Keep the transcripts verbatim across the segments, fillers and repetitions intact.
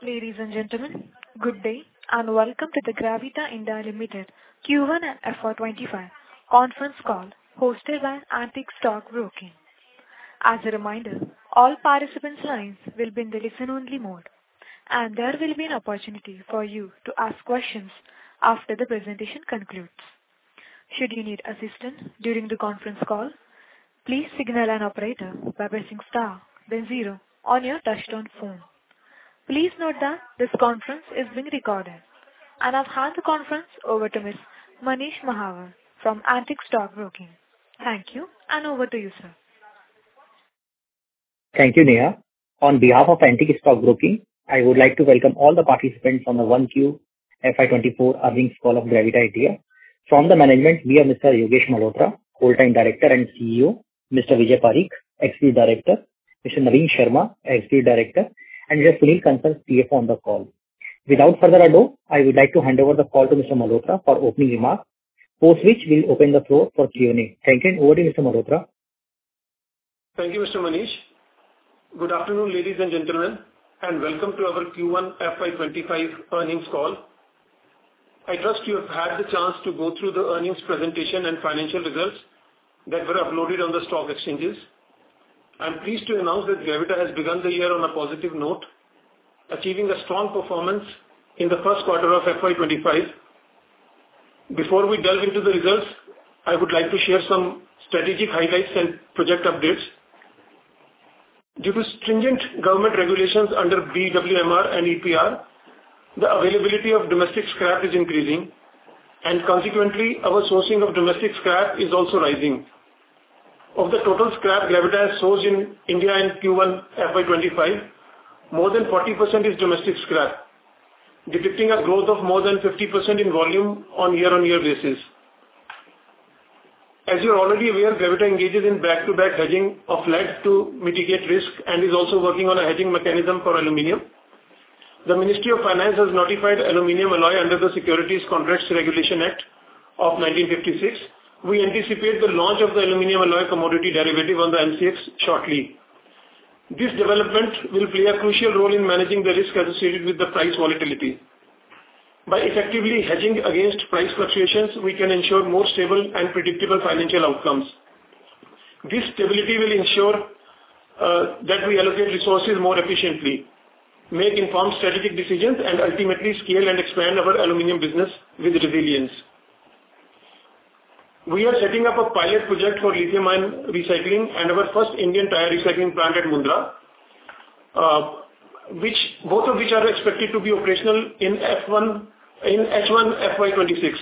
Ladies and gentlemen, good day and welcome to the Gravita India Limited Q one and F Y twenty-five conference call hosted by Antique Stock Broking. As a reminder, all participants' lines will be in the listen-only mode, and there will be an opportunity for you to ask questions after the presentation concludes. Should you need assistance during the conference call, please signal an operator by pressing star, then zero on your touchtone phone. Please note that this conference is being recorded, and I've handed the conference over to Miz Manish Mahawar from Antique Stock Broking. Thank you, and over to you, sir. Thank you, Neha. On behalf of Antique Stock Broking, I would like to welcome all the participants on the one Q F Y twenty-four earnings call of Gravita India. From the management, we have Mister Yogesh Malhotra, Whole-time Director and C E O, Mister Vijay Parikh, Executive Director, Mister Naveen Sharma, Executive Director, and Mister Sunil Kansal, C F O on the call. Without further ado, I would like to hand over the call to Mister Malhotra for opening remarks, post which we'll open the floor for Q and A. Thank you, and over to Mister Malhotra. Thank you, Mister Manish. Good afternoon, ladies and gentlemen, and welcome to our Q one F Y twenty-five earnings call. I trust you have had the chance to go through the earnings presentation and financial results that were uploaded on the stock exchanges. I'm pleased to announce that Gravita has begun the year on a positive note, achieving a strong performance in the first quarter of F Y twenty-five. Before we delve into the results, I would like to share some strategic highlights and project updates. Due to stringent government regulations under B W M R and E P R, the availability of domestic scrap is increasing, and consequently, our sourcing of domestic scrap is also rising. Of the total scrap Gravita has sourced in India in Q one F Y twenty-five, more than forty percent is domestic scrap, depicting a growth of more than fifty percent in volume on year-on-year basis. As you are already aware, Gravita engages in back-to-back hedging of lead to mitigate risk and is also working on a hedging mechanism for aluminium. The Ministry of Finance has notified aluminium alloy under the Securities Contracts Regulation Act of nineteen fifty-six. We anticipate the launch of the aluminium alloy commodity derivative on the M C X shortly. This development will play a crucial role in managing the risk associated with the price volatility. By effectively hedging against price fluctuations, we can ensure more stable and predictable financial outcomes. This stability will ensure uh, that we allocate resources more efficiently, make informed strategic decisions, and ultimately scale and expand our aluminium business with resilience. We are setting up a pilot project for lithium-ion recycling and our first Indian tire recycling plant at Mundra, uh, which both of which are expected to be operational in F one in H one F Y twenty-six.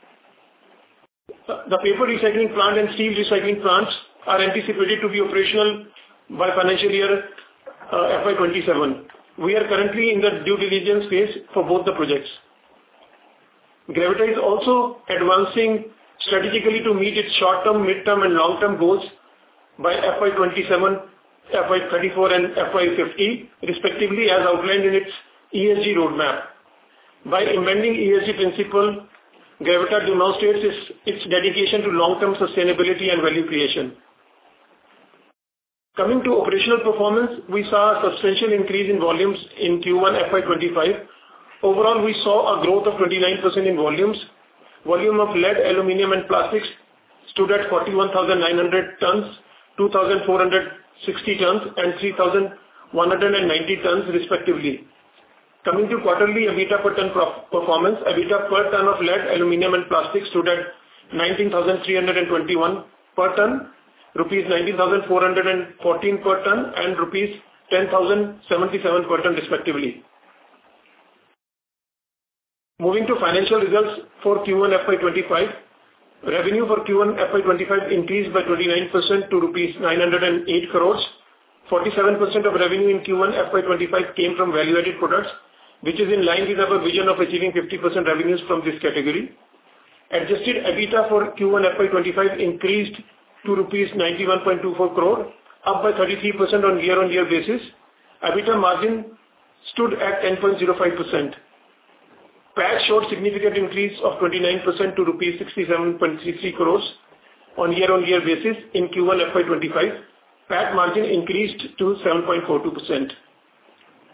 The paper recycling plant and steel recycling plants are anticipated to be operational by financial year uh, F Y twenty-seven. We are currently in the due diligence phase for both the projects. Gravita is also advancing strategically to meet its short-term, mid-term and long-term goals by F Y twenty-seven, F Y thirty-four and F Y fifty, respectively, as outlined in its E S G roadmap. By embedding E S G principle, Gravita demonstrates its, its dedication to long-term sustainability and value creation. Coming to operational performance, we saw a substantial increase in volumes in Q one F Y twenty-five. Overall, we saw a growth of twenty-nine percent in volumes. Volume of lead, aluminium and plastics stood at forty-one thousand nine hundred tons, two thousand four hundred sixty tons and three thousand one hundred ninety tons respectively. Coming to quarterly EBITDA per ton performance, EBITDA per ton of lead, aluminium and plastics stood at nineteen thousand three hundred twenty-one per ton, rupees nineteen thousand four hundred fourteen per ton and rupees ten thousand seventy-seven per ton respectively. Moving to financial results for Q one F Y twenty-five, revenue for Q one F Y twenty-five increased by twenty-nine percent to rupees nine hundred eight crores. forty-seven percent of revenue in Q one F Y twenty-five came from value-added products, which is in line with our vision of achieving fifty percent revenues from this category. Adjusted EBITDA for Q one F Y twenty-five increased to rupees ninety-one point two four crore, up by thirty-three percent on year-on-year basis. EBITDA margin stood at ten point zero five percent. P A T showed significant increase of twenty-nine percent to rupees sixty-seven point three three crores on year-on-year basis in Q one F Y twenty-five. P A T margin increased to seven point four two percent.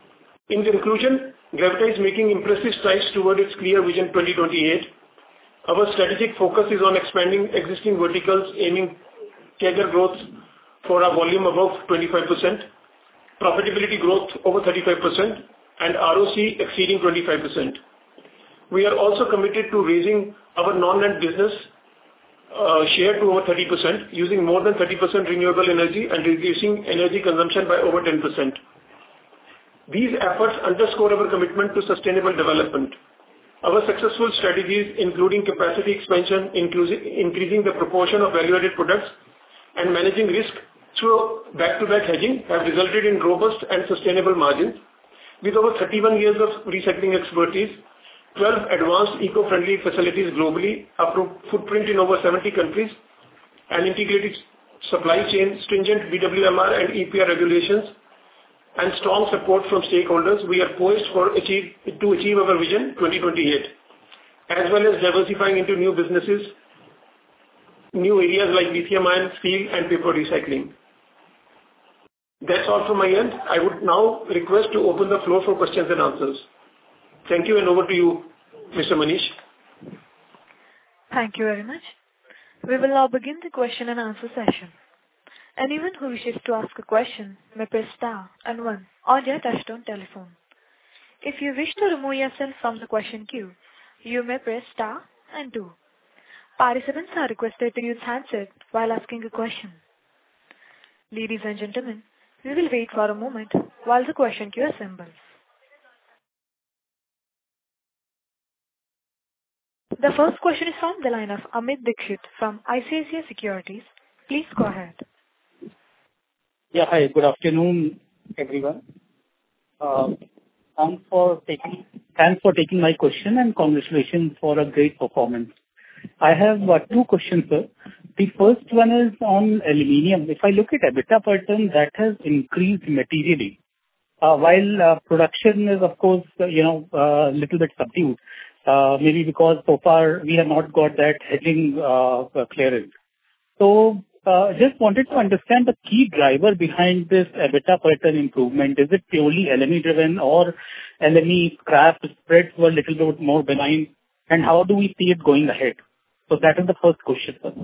In conclusion, Gravita is making impressive strides toward its clear vision twenty twenty-eight. Our strategic focus is on expanding existing verticals, aiming C A G R growth for our volume above twenty-five percent, profitability growth over thirty-five percent, and R O C exceeding twenty-five percent. We are also committed to raising our non-net business uh, share to over thirty percent, using more than thirty percent renewable energy and reducing energy consumption by over ten percent. These efforts underscore our commitment to sustainable development. Our successful strategies, including capacity expansion, increasing the proportion of value-added products, and managing risk through back-to-back hedging, have resulted in robust and sustainable margins. With over thirty-one years of recycling expertise, twelve advanced eco-friendly facilities globally, a footprint in over seventy countries, an integrated supply chain, stringent B W M R and E P R regulations, and strong support from stakeholders, we are poised for achieve, to achieve our vision twenty twenty-eight, as well as diversifying into new businesses, new areas like lithium-ion, steel, and paper recycling. That's all from my end. I would now request to open the floor for questions and answers. Thank you, and over to you, Mister Manish. Thank you very much. We will now begin the question and answer session. Anyone who wishes to ask a question may press star and one on their touchtone telephone. If you wish to remove yourself from the question queue, you may press star and two. Participants are requested to use handset while asking a question. Ladies and gentlemen, we will wait for a moment while the question queue assembles. The first question is from the line of Amit Dixit from I C I C I Securities. Please go ahead. Yeah, hi. Good afternoon, everyone. Uh, thanks for taking thanks for taking my question and congratulations for a great performance. I have uh, two questions, sir. The first one is on aluminium. If I look at EBITDA per ton, that has increased materially, uh, while uh, production is, of course, uh, you know, a uh, little bit subdued. Uh, maybe because so far we have not got that hedging uh, clearance. So. Uh, just wanted to understand the key driver behind this EBITDA per ton improvement. Is it purely L M E driven or L M E scrap spreads were a little bit more benign? And how do we see it going ahead? So that is the first question, sir.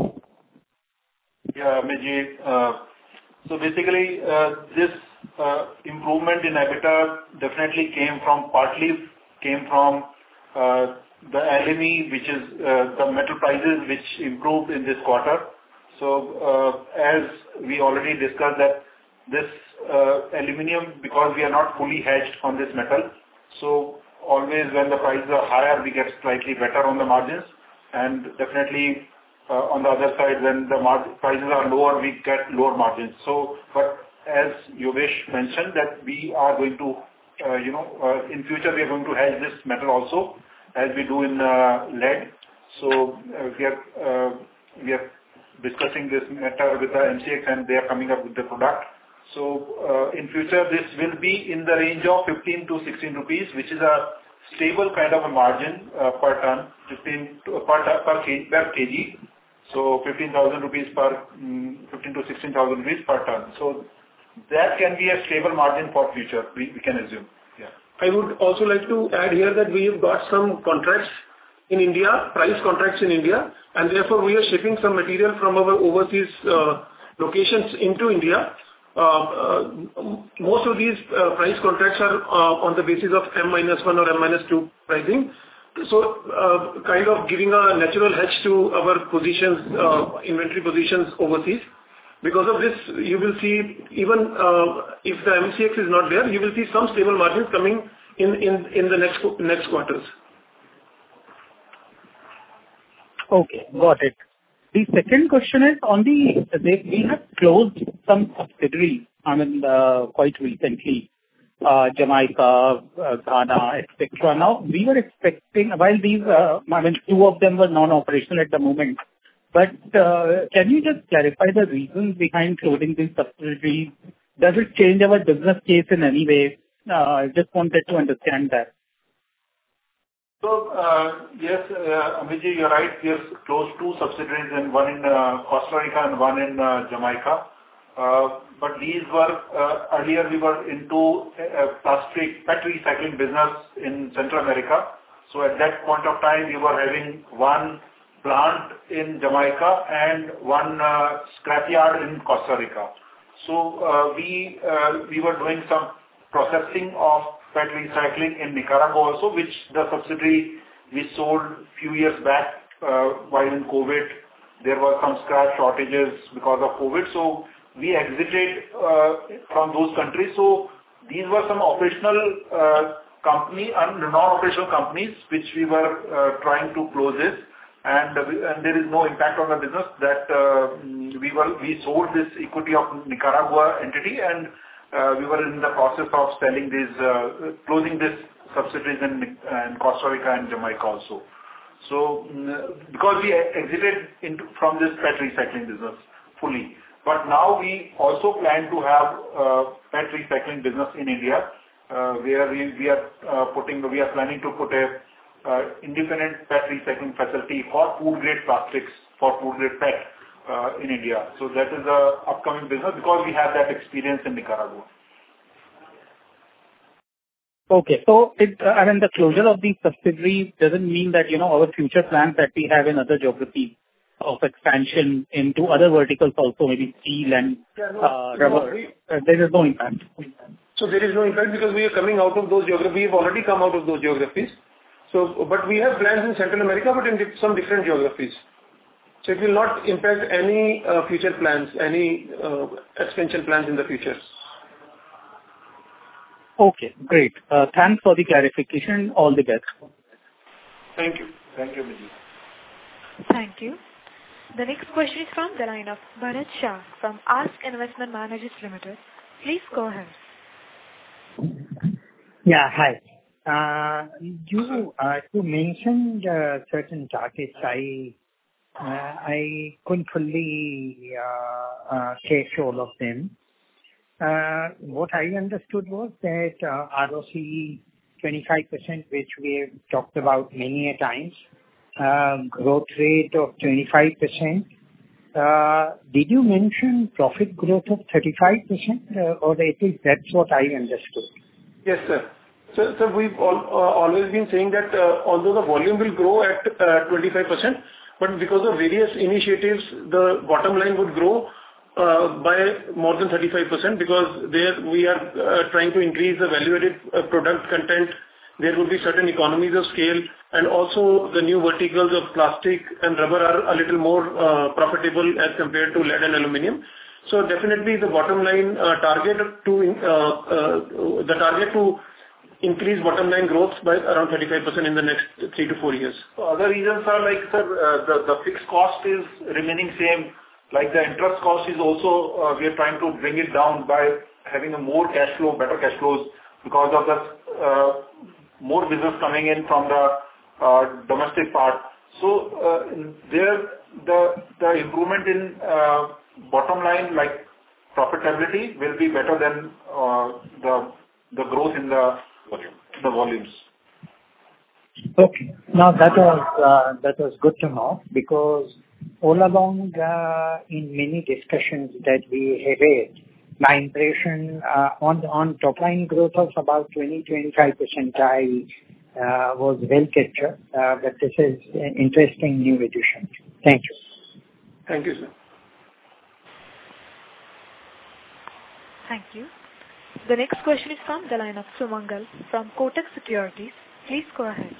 Yeah, Amiji. Uh, so basically, uh, this uh, improvement in EBITDA definitely came from, partly came from uh, the L M E, which is uh, the metal prices which improved in this quarter. So, uh, as we already discussed that this uh, aluminium, because we are not fully hedged on this metal, so always when the prices are higher, we get slightly better on the margins, and definitely uh, on the other side, when the mar- prices are lower, we get lower margins. So, but as Yogesh mentioned, that we are going to, uh, you know, uh, in future we are going to hedge this metal also, as we do in uh, lead. So, uh, we are uh, we are discussing this matter with the M C X, and they are coming up with the product. So, uh, in future, this will be in the range of fifteen to sixteen rupees, which is a stable kind of a margin uh, per ton, fifteen to, per, per, kg, per kg. So, fifteen thousand rupees per, um, fifteen to sixteen thousand rupees per ton. So, that can be a stable margin for future, we, we can assume. Yeah. I would also like to add here that we have got some contracts in India, price contracts in India, and therefore we are shipping some material from our overseas uh, locations into India. Uh, uh, most of these uh, price contracts are uh, on the basis of M minus one or M minus two pricing. So, uh, kind of giving a natural hedge to our positions, uh, inventory positions overseas. Because of this, you will see, even uh, if the M C X is not there, you will see some stable margins coming in, in, in the next, next quarters. Okay, got it. The second question is on the, they, we have closed some subsidiaries, I mean, uh, quite recently, uh, Jamaica, uh, Ghana, et cetera. Now, we were expecting, while these, uh, I mean, two of them were non-operational at the moment, but uh, can you just clarify the reasons behind closing these subsidiaries? Does it change our business case in any way? Uh, I just wanted to understand that. So, uh, yes, uh, Amiji, you're right. We have closed two subsidiaries, and one in uh, Costa Rica and one in uh, Jamaica. But these were earlier we were into plastic PET recycling business in Central America. So at that point of time, we were having one plant in Jamaica and one scrapyard in Costa Rica. So we we were doing some processing of PET recycling in Nicaragua also, which the subsidiary we sold few years back while in COVID. There were some scrap shortages because of COVID. So we exited uh, from those countries. So these were some operational uh, company and non-operational companies which we were uh, trying to close it, and, uh, and there is no impact on the business. That uh, we were we sold this equity of Nicaragua entity, and uh, we were in the process of selling these uh, closing this subsidiaries in, in Costa Rica and Jamaica also. So because we exited into from this PET recycling business fully. But now we also plan to have uh, PET recycling business in India, uh, where we, we are uh, putting, we are planning to put a uh, independent PET recycling facility for food grade plastics, for food grade PET uh, in India. So that is a upcoming business because we have that experience in Nicaragua. Okay, so it, uh, I mean, the closure of the subsidiary doesn't mean that, you know, our future plans that we have in other geographies of expansion into other verticals also, maybe steel and yeah, no, uh, rubber, no, we, uh, there is no impact. So there is no impact because we are coming out of those geographies. We have already come out of those geographies. So, but we have plans in Central America, but in some different geographies. So it will not impact any uh, future plans, any uh, expansion plans in the future. Okay, great. Uh, thanks for the clarification. All the best. Thank you. Thank you, Vijay. Thank you. The next question is from the line of Bharat Shah from Ask Investment Managers Limited. Please go ahead. Yeah, hi. Uh, you uh, you mentioned uh, certain targets. I uh, I couldn't fully uh, uh, catch all of them. Uh, what I understood was that uh, R O C E twenty-five percent, which we have talked about many a times, uh, growth rate of twenty-five percent. Uh, did you mention profit growth of thirty-five percent, uh, or at least that's what I understood? Yes, sir. So, so we've all, uh, always been saying that uh, although the volume will grow at uh, twenty-five percent, but because of various initiatives, the bottom line would grow uh, by more than thirty-five percent, because there we are uh, trying to increase the value-added uh, product content. There would be certain economies of scale, and also the new verticals of plastic and rubber are a little more uh, profitable as compared to lead and aluminum. So definitely the bottom line uh, target to uh, uh, the target to increase bottom line growth by around thirty-five percent in the next three to four years. So other reasons are like, sir, uh, the the fixed cost is remaining same. Like the interest cost is also, uh, we are trying to bring it down by having a more cash flow, better cash flows, because of the uh, more business coming in from the uh, domestic part. So uh, there the the improvement in uh, bottom line, like profitability, will be better than uh, the the growth in the volume, the volumes. Okay. Now that was uh, that was good to know, because all along uh, in many discussions that we have had, my impression uh, on on top line growth of about twenty to twenty-five percent I uh, was well captured, uh, but this is an interesting new addition. Thank you. Thank you, sir. Thank you. The next question is from the line of Sumangal from Kotak Securities. Please go ahead.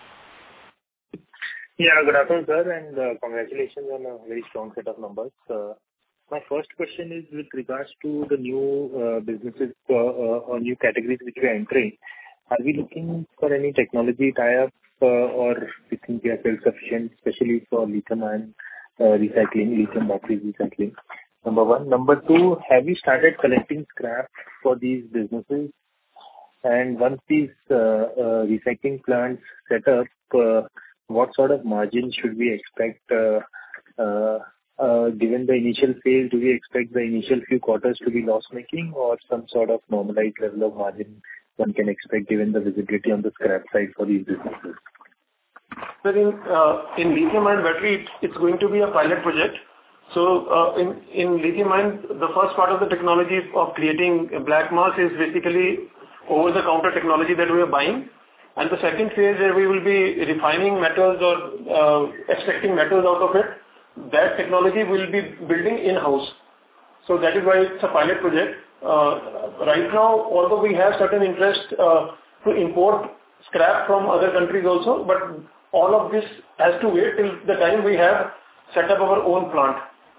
Yeah, good afternoon, sir, and uh, congratulations on a very strong set of numbers. Uh, my first question is with regards to the new uh, businesses uh, uh, or new categories which we are entering. Are we looking for any technology tie-up uh, or we think we are self-sufficient, especially for lithium-ion uh, recycling, lithium battery recycling? Number one. Number two, have you started collecting scrap for these businesses? And once these uh, uh, recycling plants set up, uh, what sort of margin should we expect uh, uh, uh, given the initial phase? Do we expect the initial few quarters to be loss-making, or some sort of normalized level of margin one can expect given the visibility on the scrap side for these businesses? So in, uh, in lithium-ion battery, it's, it's going to be a pilot project. So uh, in, in lithium ion, the first part of the technology of creating black mass is basically over-the-counter technology that we are buying. And the second phase where we will be refining metals or uh, extracting metals out of it, that technology will be building in-house. So that is why it's a pilot project. Uh, right now, although we have certain interest uh, to import scrap from other countries also, but all of this has to wait till the time we have set up our own plant.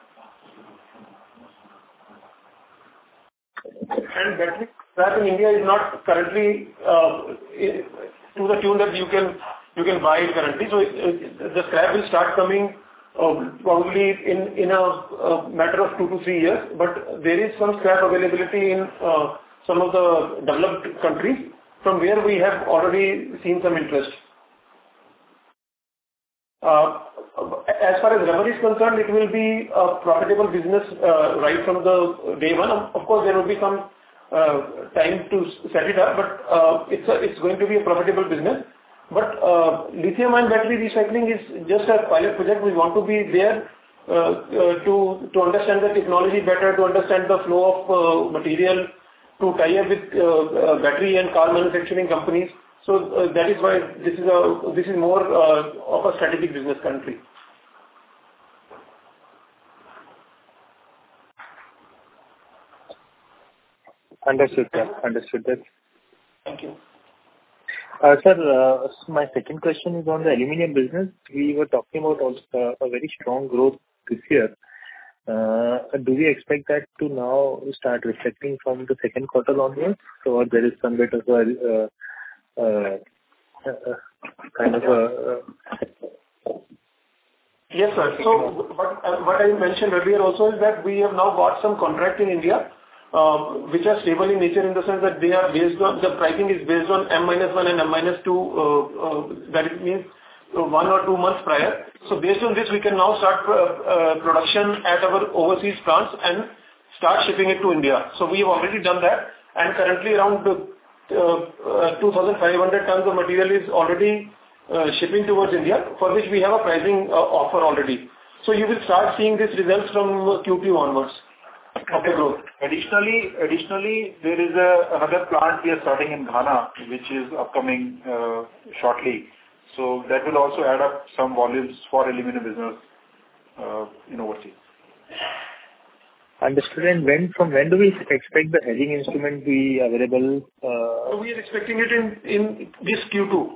And battery scrap in India is not currently uh, to the tune that you can you can buy it currently. So it, it, the scrap will start coming uh, probably in in a, a matter of two to three years. But there is some scrap availability in uh, some of the developed countries from where we have already seen some interest. Uh, as far as rubber is concerned, it will be a profitable business uh, right from the day one. Of course, there will be some uh, time to set it up, but uh, it's a, it's going to be a profitable business. But uh, lithium-ion battery recycling is just a pilot project. We want to be there uh, uh, to to understand the technology better, to understand the flow of uh, material, to tie up with uh, uh, battery and car manufacturing companies. So uh, that is why this is a this is more uh, of a strategic business currently. Understood, sir. Understood that. Thank you. Uh, sir, uh, my second question is on the aluminum business. We were talking about also uh, a very strong growth this year. Uh, do we expect that to now start reflecting from the second quarter onwards, or there is some bit of a uh, uh, uh, kind of a uh, yes, sir. So what, uh, what I mentioned earlier also is that we have now got some contract in India, uh, which are stable in nature in the sense that they are based on, the pricing is based on M minus one and M minus two, uh, uh, that it means uh, one or two months prior. So based on this, we can now start uh, uh, production at our overseas plants and start shipping it to India. So we have already done that, and currently around uh, uh, two thousand five hundred tons of material is already uh, shipping towards India, for which we have a pricing uh, offer already. So you will start seeing these results from Q two onwards of the growth. Additionally, additionally, there is a, another plant we are starting in Ghana, which is upcoming uh, shortly. So that will also add up some volumes for aluminum business uh, in overseas. Understood. And when, from when do we expect the hedging instrument be available? Uh, So we are expecting it in, in this Q two.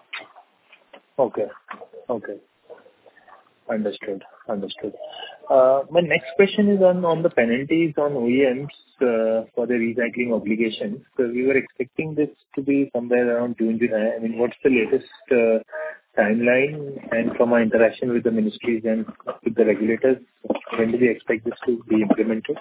Okay. Okay. Understood. Understood. Uh, My next question is on on the penalties on O E Ms uh, for the recycling obligations. So we were expecting this to be somewhere around June, July. I mean, what's the latest uh, timeline? And from our interaction with the ministries and with the regulators, when do we expect this to be implemented?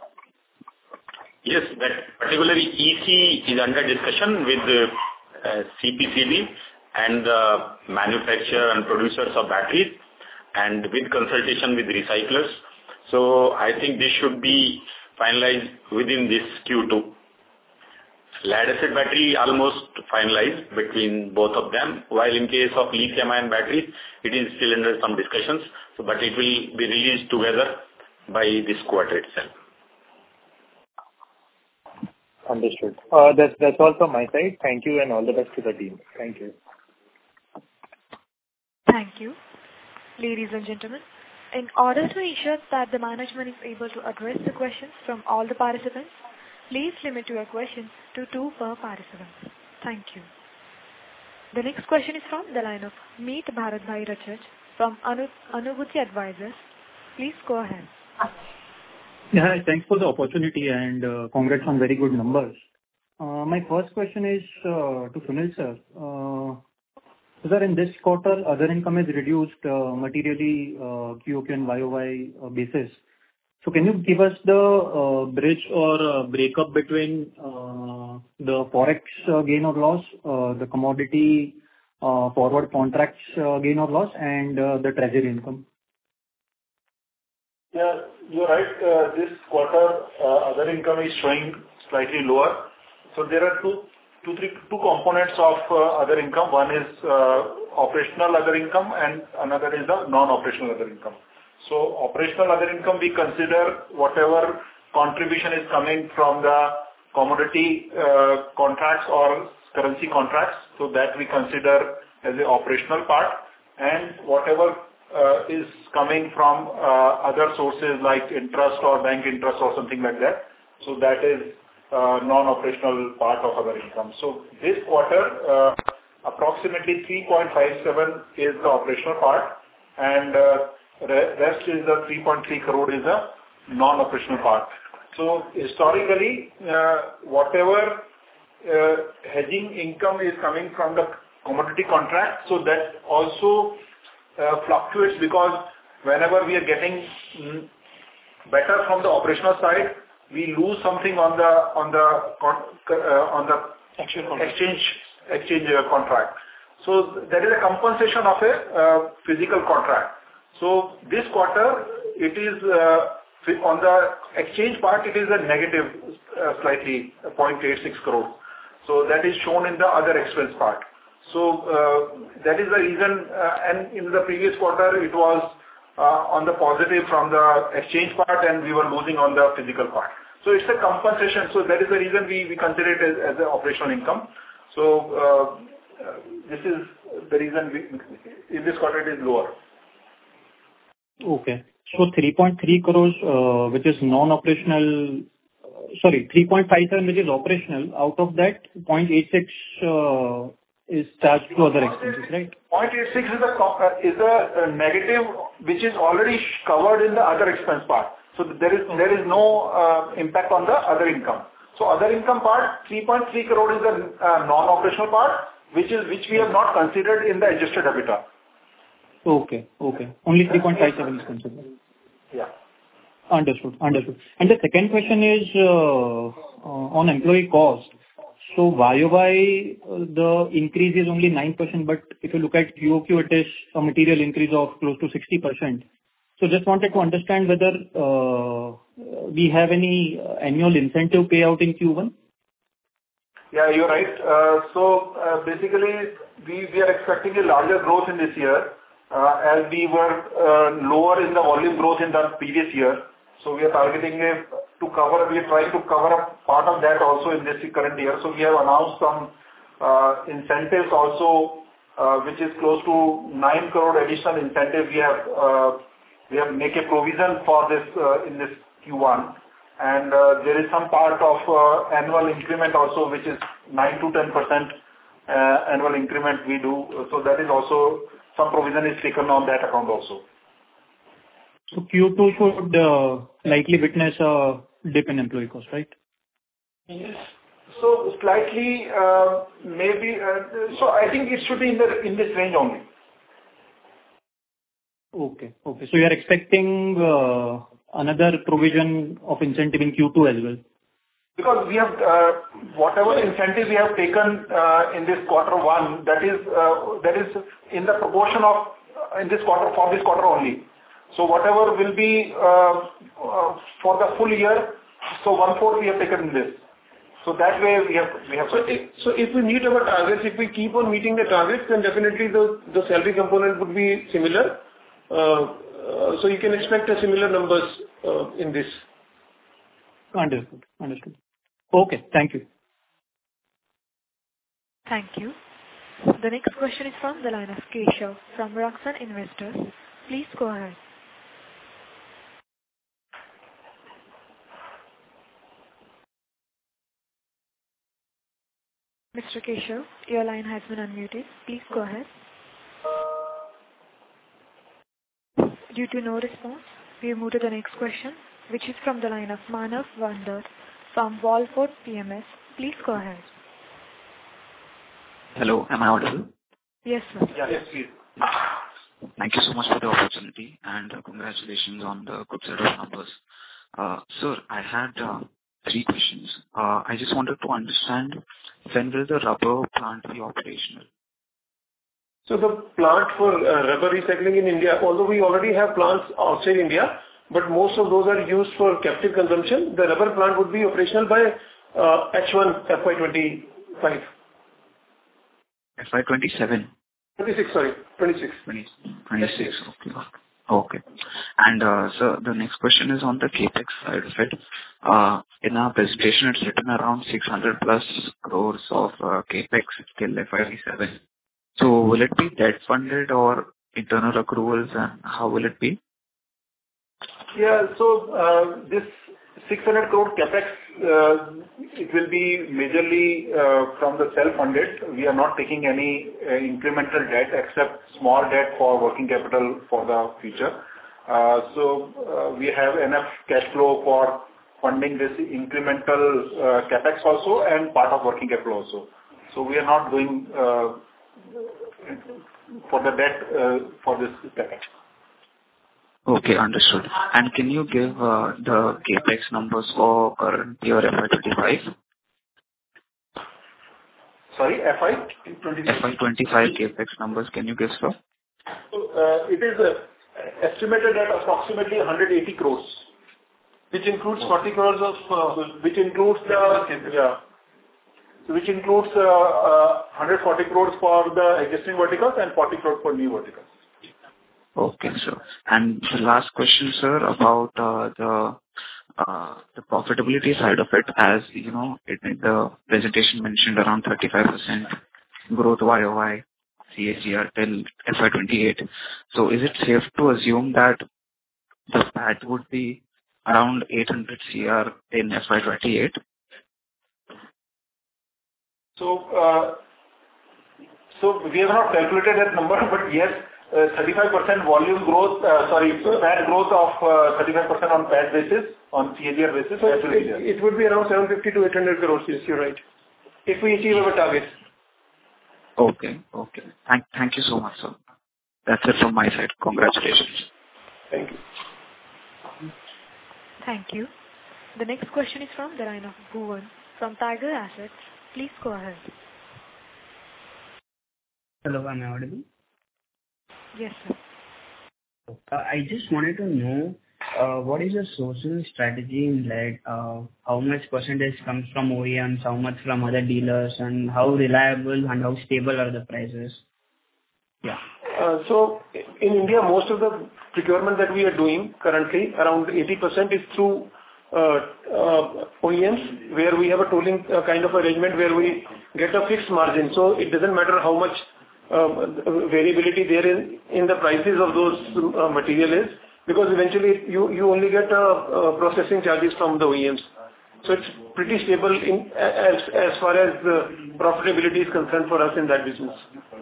Yes, that particularly E C is under discussion with the uh, C P C B and the manufacturer and producers of batteries, and with consultation with recyclers. So I think this should be finalized within this Q two. Lead acid battery almost finalized between both of them, while in case of lithium-ion batteries, it is still under some discussions, so, but it will be released together by this quarter itself. Understood. Uh, That's that's all from my side. Thank you, and all the best to the team. Thank you. Thank you. Ladies and gentlemen, in order to ensure that the management is able to address the questions from all the participants, please limit your questions to two per participant. Thank you. The next question is from the line of Meet Bharat Bhai Rachaj from Anu- Anubhuti Advisors. Please go ahead. Yeah, hi, thanks for the opportunity and uh, congrats on very good numbers. Uh, my first question is uh, to Sunil sir. Uh, Sir, in this quarter, other income is reduced uh, materially uh, Q O Q and Y O Y uh, basis. So can you give us the uh, bridge or uh, breakup between uh, the forex uh, gain or loss, uh, the commodity uh, forward contracts uh, gain or loss, and uh, the treasury income? Yeah, you're right. Uh, This quarter, uh, other income is showing slightly lower. So there are two, two, three, two components of uh, other income. One is uh, operational other income, and another is the non-operational other income. So operational other income, we consider whatever contribution is coming from the commodity uh, contracts or currency contracts. So that we consider as the operational part, and whatever uh, is coming from uh, other sources like interest or bank interest or something like that. So that is uh, non-operational part of our income. So this quarter, uh, approximately three point five seven is the operational part, and uh, re- rest is the three point three crore is the non-operational part. So historically, uh, whatever uh, hedging income is coming from the commodity contract, so that also uh, fluctuates, because whenever we are getting mm, better from the operational side, we lose something on the on the con- uh, on the exchange exchange, exchange uh, contract. So there is a compensation of a uh, physical contract. So this quarter it is uh, on the exchange part, it is a negative uh, slightly zero point eight six crore. So that is shown in the other expense part. So uh, that is the reason, uh, and in the previous quarter it was uh, on the positive from the exchange part, and we were losing on the physical part. So it's a compensation. So that is the reason we, we consider it as, as an operational income. So uh, uh, this is the reason we, in this quarter it is lower. Okay. So three point three crores, uh, which is non-operational, uh, sorry, three point five seven, which is operational. Out of that, zero point eight six uh, is charged to other expenses, right? zero point eight six is a co- uh, is a, a negative which is already sh- covered in the other expense part. So there is there is no uh, impact on the other income. So other income part, three point three crore is the uh, non-operational part, which is which we have not considered in the adjusted EBITDA. Okay. Okay. Only three point five seven is considered. Yeah. Understood. Understood. And the second question is uh, uh, on employee cost. So Y O Y, uh, the increase is only nine percent, but if you look at Q O Q, it is a material increase of close to sixty percent. So just wanted to understand whether uh, we have any uh, annual incentive payout in Q one? Yeah, you're right. Uh, So uh, basically, we we are expecting a larger growth in this year, uh, as we were uh, lower in the volume growth in the previous year. So we are targeting a, to cover, we are trying to cover up part of that also in this current year. So we have announced some uh, incentives also, uh, which is close to nine crore additional incentive. We have uh, we have make a provision for this uh, in this Q one. And uh, there is some part of uh, annual increment also, which is nine to ten percent uh, annual increment we do. So that is also, some provision is taken on that account also. So Q two should uh, likely witness a dip in employee cost, right? Yes. So slightly, uh, maybe, uh, so I think it should be in the in this range only. Okay. Okay. So you are expecting uh, another provision of incentive in Q two as well? Because we have, uh, whatever incentive we have taken uh, in this quarter one, that is uh, that is in the proportion of, uh, in this quarter, for this quarter only. So whatever will be uh, uh, for the full year, so one-fourth we have taken in this. So that way we have, we have. So if, so if we meet our targets, if we keep on meeting the targets, then definitely the, the salary component would be similar. Uh, uh, so you can expect a similar numbers uh, in this. Understood. Understood. Okay. Thank you. Thank you. The next question is from the line of Keshav from Roxan Investors. Please go ahead. Mister Keshav, your line has been unmuted. Please go ahead. Due to no response, we move to the next question, which is from the line of Manav Vander from Wallford P M S. Please go ahead. Hello, am I audible? Yes, sir. Yeah, yes, please. Thank you so much for the opportunity, and uh, congratulations on the good set of numbers. Uh, Sir, I had uh, three questions. Uh, I just wanted to understand, when will the rubber plant be operational? So the plant for uh, rubber recycling in India, although we already have plants outside India, but most of those are used for captive consumption, the rubber plant would be operational by uh, H one F Y twenty-five. F Y twenty-seven? twenty-six, sorry, twenty-six. twenty, twenty-six, okay. Okay. And, uh, so the next question is on the CapEx side of it. Uh, In our presentation, it's written around six hundred plus crores of uh, CapEx till F Y twenty-seven. So will it be debt funded or internal accruals, and how will it be? Yeah. So, uh, this six hundred crore CapEx, uh, it will be majorly uh, from the self-funded. We are not taking any uh, incremental debt except small debt for working capital for the future. Uh, So, uh, we have enough cash flow for funding this incremental uh, CapEx also and part of working capital also. So we are not going uh, for the debt uh, for this CapEx. Okay, understood. And can you give uh, the CapEx numbers for current year F Y twenty-five? Sorry, F Y F Y twenty-five CapEx numbers, can you give, sir? So, uh, it is uh, estimated at approximately one hundred eighty crores, which includes forty crores of, uh, which includes the, yeah, so which includes uh, uh, one hundred forty crores for the existing verticals and forty crores for new verticals. Okay, sir. And the last question, sir, about uh, the uh, the profitability side of it, as you know, it, the presentation mentioned around thirty-five percent growth Y O Y C A G R till F Y twenty-eight. So is it safe to assume that the P A T would be around eight hundred crore in F Y twenty-eight? So, uh, so we have not calculated that number, but yes, uh, thirty-five percent volume growth, uh, sorry, P A T growth of uh, thirty-five percent on P A T basis, on C A G R basis. So it, it would be around seven fifty to eight hundred crores, yes, you're right. If we achieve our targets. Okay, okay. Thank, thank you so much, sir. That's it from my side. Congratulations. Thank you. Thank you. The next question is from the line of Bhuvan from Tiger Assets. Please go ahead. Hello, am I audible? Yes, sir. Uh, I just wanted to know uh, what is your sourcing strategy in lead? Uh, how much percentage comes from O E Ms, how much from other dealers, and how reliable and how stable are the prices? Yeah. Uh, so in India, most of the procurement that we are doing currently, around eighty percent is through uh, uh, O E Ms, where we have a tolling uh, kind of arrangement where we get a fixed margin. So it doesn't matter how much uh, variability there is in the prices of those uh, material is, because eventually you, you only get uh, uh, processing charges from the O E Ms. So it's pretty stable in as, as far as the profitability is concerned for us in that business.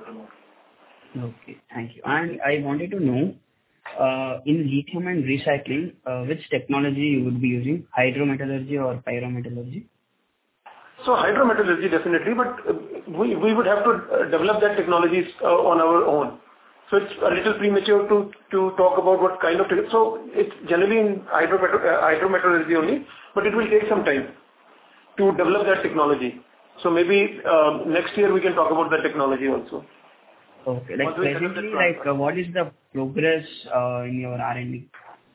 Okay, thank you. And I wanted to know, uh, in lithium and recycling, uh, which technology you would be using, hydrometallurgy or pyrometallurgy? So hydrometallurgy definitely, but uh, we, we would have to uh, develop that technologies uh, on our own. So it's a little premature to, to talk about what kind of, te- so it's generally in hydromet- uh, hydrometallurgy only, but it will take some time to develop that technology. So maybe uh, next year we can talk about that technology also. Okay, like presently, like uh, what is the progress uh, in your R and D?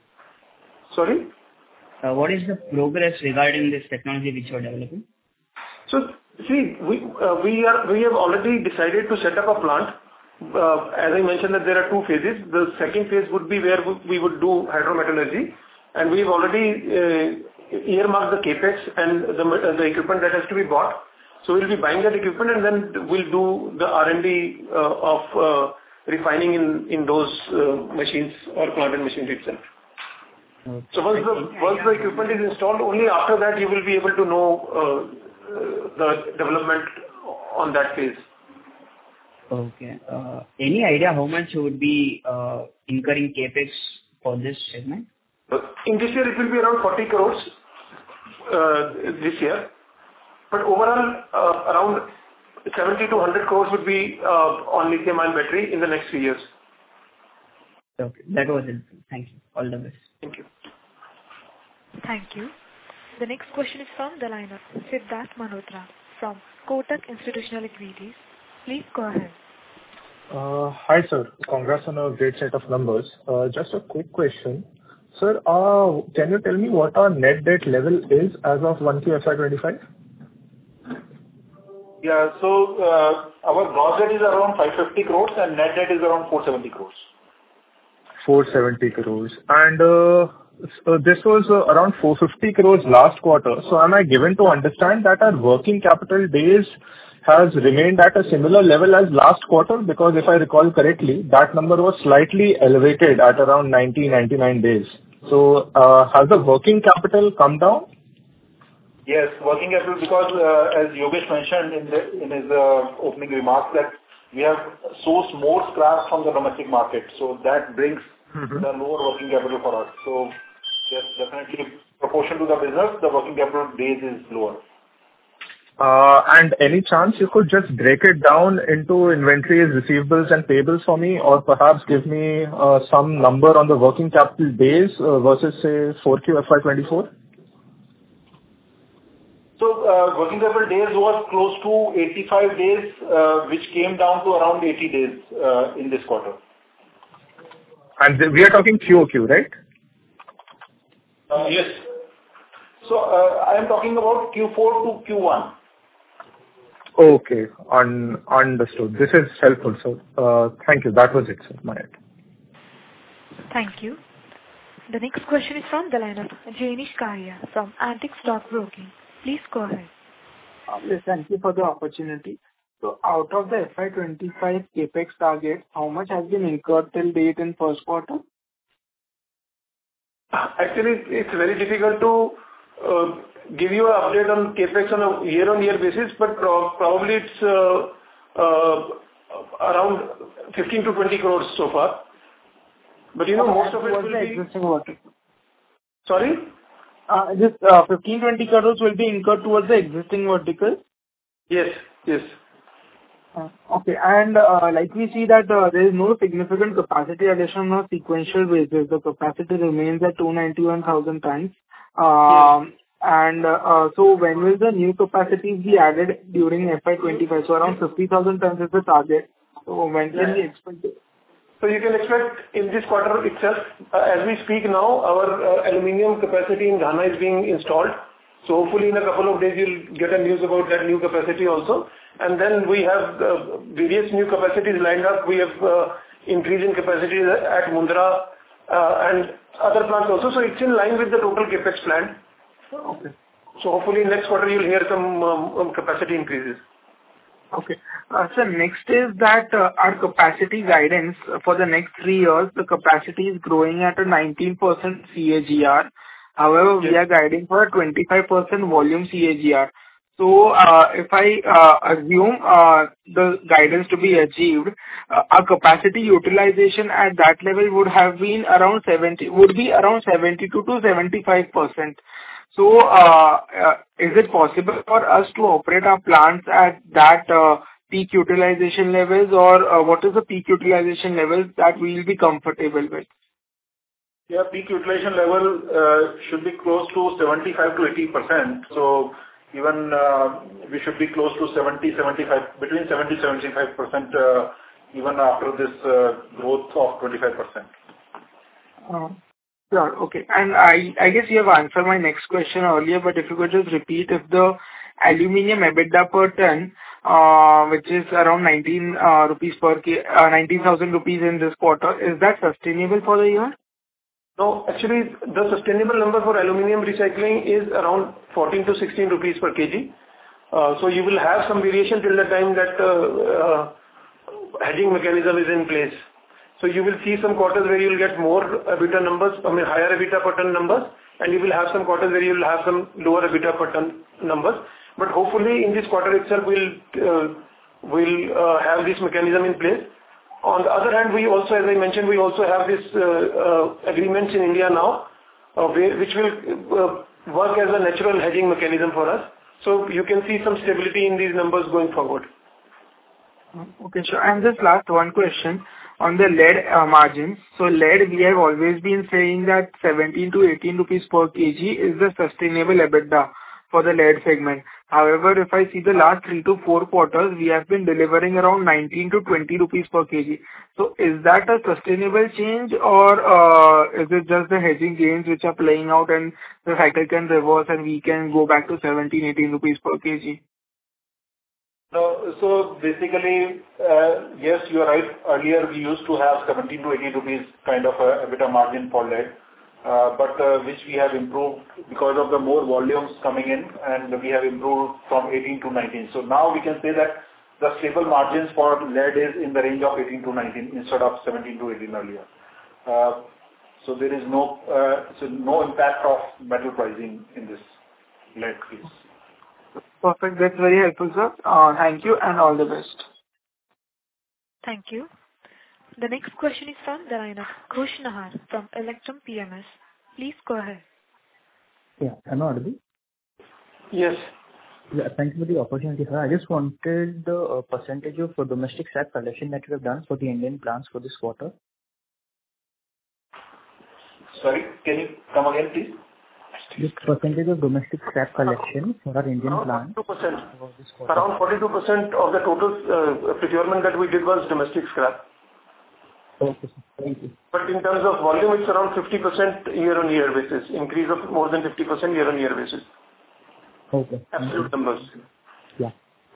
Sorry? Uh, what is the progress regarding this technology which you are developing? So see, we uh, we are we have already decided to set up a plant. Uh, as I mentioned that there are two phases. The second phase would be where we, we would do hydrometallurgy, and we've already uh, earmarked the capex and the uh, the equipment that has to be bought. So we'll be buying that equipment, and then we'll do the R and D uh, of uh, refining in in those uh, machines or plant and machinery itself. Okay. So once the once the equipment is installed, only after that you will be able to know uh, uh, the development on that phase. Okay. Uh, any idea how much you would be uh, incurring capex for this segment? In this year, it will be around forty crores uh, this year. But overall, uh, around seventy to one hundred crores would be uh, on lithium-ion battery in the next few years. Okay, that was it. Thank you. All the best. Thank you. Thank you. The next question is from the line of Siddharth Malhotra from Kotak Institutional Equities. Please go ahead. Uh, hi, sir. Congrats on a great set of numbers. Uh, just a quick question. Sir, uh, can you tell me what our net debt level is as of one Q F Y twenty-five? Yeah. So, uh, our gross debt is around five hundred fifty crores and net debt is around four hundred seventy crores. four seventy crores. And uh, so this was uh, around four fifty crores last quarter. So am I given to understand that our working capital days has remained at a similar level as last quarter? Because if I recall correctly, that number was slightly elevated at around ninety, ninety-nine days. So uh, has the working capital come down? Yes, working capital, because uh, as Yogesh mentioned in the, in his uh, opening remarks, that we have sourced more scrap from the domestic market, so that brings mm-hmm. the lower working capital for us. So yes, definitely proportion to the business, the working capital days is lower. Uh, and any chance you could just break it down into inventories, receivables and payables for me, or perhaps give me uh, some number on the working capital days uh, versus say four Q F Y twenty-four? So, uh, working capital days was close to eighty-five days, uh, which came down to around eighty days uh, in this quarter. And th- we are talking Q O Q, right? Uh, yes. So, uh, I am talking about Q four to Q one. Okay, Un- understood. This is helpful, sir. Uh, thank you. That was it, sir. My end. Thank you. The next question is from the line of Janish Karia from Antique Stock Broking. Please go ahead. Uh, yes, thank you for the opportunity. So out of the F Y twenty-five CapEx target, how much has been incurred till date in first quarter? Actually, it's very difficult to uh, give you an update on CapEx on a year-on-year basis, but pro- probably it's uh, uh, around fifteen to twenty crores so far. But you know, most of it will be... Existing vertical. Sorry? Uh, this uh, fifteen to twenty crores will be incurred towards the existing vertical? Yes, yes. Uh, okay, and uh, like we see that uh, there is no significant capacity addition on a sequential basis. The capacity remains at two hundred ninety-one thousand tons. Um, yes. And uh, uh, so when will the new capacities be added during F Y twenty-five? So around fifty thousand tons is the target. So when can yeah. we expect it? So you can expect in this quarter itself, uh, as we speak now, our uh, aluminium capacity in Ghana is being installed. So hopefully in a couple of days you'll get a news about that new capacity also. And then we have uh, various new capacities lined up. We have uh, increase in capacity at Mundra uh, and other plants also. So it's in line with the total capex plan. Okay. So hopefully next quarter you'll hear some um, capacity increases. Okay. Uh, so next is that uh, our capacity guidance for the next three years, the capacity is growing at a nineteen percent C A G R. However, yes. we are guiding for a twenty-five percent volume C A G R. So, uh, if I uh, assume uh, the guidance to be achieved, uh, our capacity utilization at that level would have been around seventy, would be around seventy-two to seventy-five percent. So, uh, uh, is it possible for us to operate our plants at that uh, peak utilization levels, or uh, what is the peak utilization levels that we will be comfortable with? Yeah, peak utilization level uh, should be close to seventy-five to eighty percent. So even uh, we should be close to seventy, seventy-five, between seventy to seventy-five percent uh, even after this uh, growth of twenty-five percent. Uh, sure, okay. And I, I guess you have answered my next question earlier, but if you could just repeat, if the aluminium EBITDA per ton, uh, which is around nineteen uh, rupees per k, uh, nineteen thousand rupees in this quarter, is that sustainable for the year? No, actually, the sustainable number for aluminum recycling is around fourteen to sixteen rupees per kg. Uh, so you will have some variation till the time that uh, uh, hedging mechanism is in place. So you will see some quarters where you will get more EBITDA numbers, I mean higher EBITDA per ton numbers, and you will have some quarters where you will have some lower EBITDA per ton numbers. But hopefully in this quarter itself, we'll uh, we'll uh, have this mechanism in place. On the other hand, we also, as I mentioned, we also have this uh, uh, agreements in India now, uh, where, which will uh, work as a natural hedging mechanism for us. So you can see some stability in these numbers going forward. Okay, sure. And just last one question on the lead uh, margins. So lead, we have always been saying that seventeen to eighteen rupees per kg is the sustainable EBITDA for the lead segment. However, if I see the last three to four quarters, we have been delivering around nineteen to twenty rupees per kg. So is that a sustainable change, or uh, is it just the hedging gains which are playing out and the cycle can reverse and we can go back to seventeen, eighteen rupees per kg? No. So basically, uh, yes, you are right. Earlier, we used to have seventeen to eighteen rupees kind of a EBITDA margin for lead, uh, but uh, which we have improved because of the more volumes coming in, and we have improved from eighteen to nineteen. So now we can say that the stable margins for lead is in the range of eighteen to nineteen instead of seventeen to eighteen earlier. Uh, So there is no uh, so no impact of metal pricing in this lead piece. Perfect. That's very helpful, sir. Uh, Thank you and all the best. Thank you. The next question is from the line of Khush Nahar from Electrum P M S. Please go ahead. Yeah. Am I audible? Yes. Yeah. Thank you for the opportunity, sir. I just wanted the uh, percentage of uh, domestic scrap collection that you have done for the Indian plants for this quarter. Sorry, can you come again, please? The percentage of domestic scrap collection for our Indian Around plants. forty-two percent. Around forty-two percent of the total uh, procurement that we did was domestic scrap. Okay, sir. Thank you. But in terms of volume, it's around fifty percent year-on-year basis, increase of more than fifty percent year-on-year basis. Okay. Absolute numbers. Yeah.